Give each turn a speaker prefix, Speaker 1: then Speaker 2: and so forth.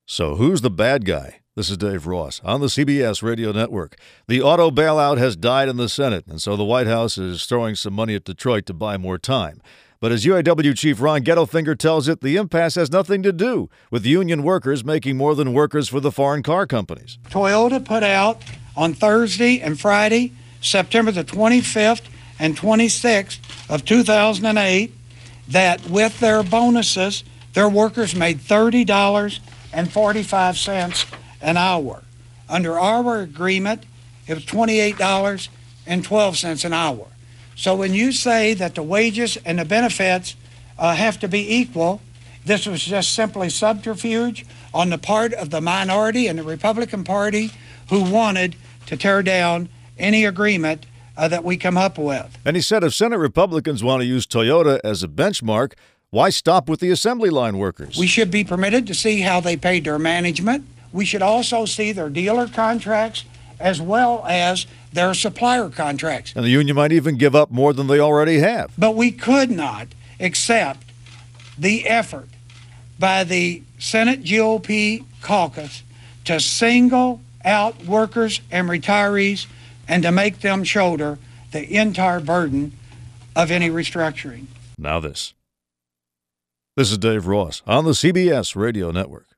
Speaker 1: So who's the bad guy? This is Dave Ross on the CBS Radio Network. The auto bailout has died in the Senate, and so the White House is throwing some money at Detroit to buy more time. But as UAW Chief Ron Gettelfinger tells it, the impasse has nothing to do with union workers making more than workers for the foreign car companies.
Speaker 2: Toyota put out on Thursday and Friday, September the 25th and 26th of 2008, that with their bonuses, their workers made $30.45 an hour. Under our agreement, it was $28.12 an hour. So when you say that the wages and the benefits have to be equal, this was just simply subterfuge on the part of the minority and the Republican Party who wanted to tear down any agreement that we come up with.
Speaker 1: And he said if Senate Republicans want to use Toyota as a benchmark, why stop with the assembly line workers?
Speaker 2: We should be permitted to see how they paid their management. We should also see their dealer contracts as well as their supplier contracts.
Speaker 1: And the union might even give up more than they already have.
Speaker 2: But we could not accept the effort by the Senate GOP caucus to single out workers and retirees and to make them shoulder the entire burden of any restructuring.
Speaker 1: Now this. This is Dave Ross on the CBS Radio Network.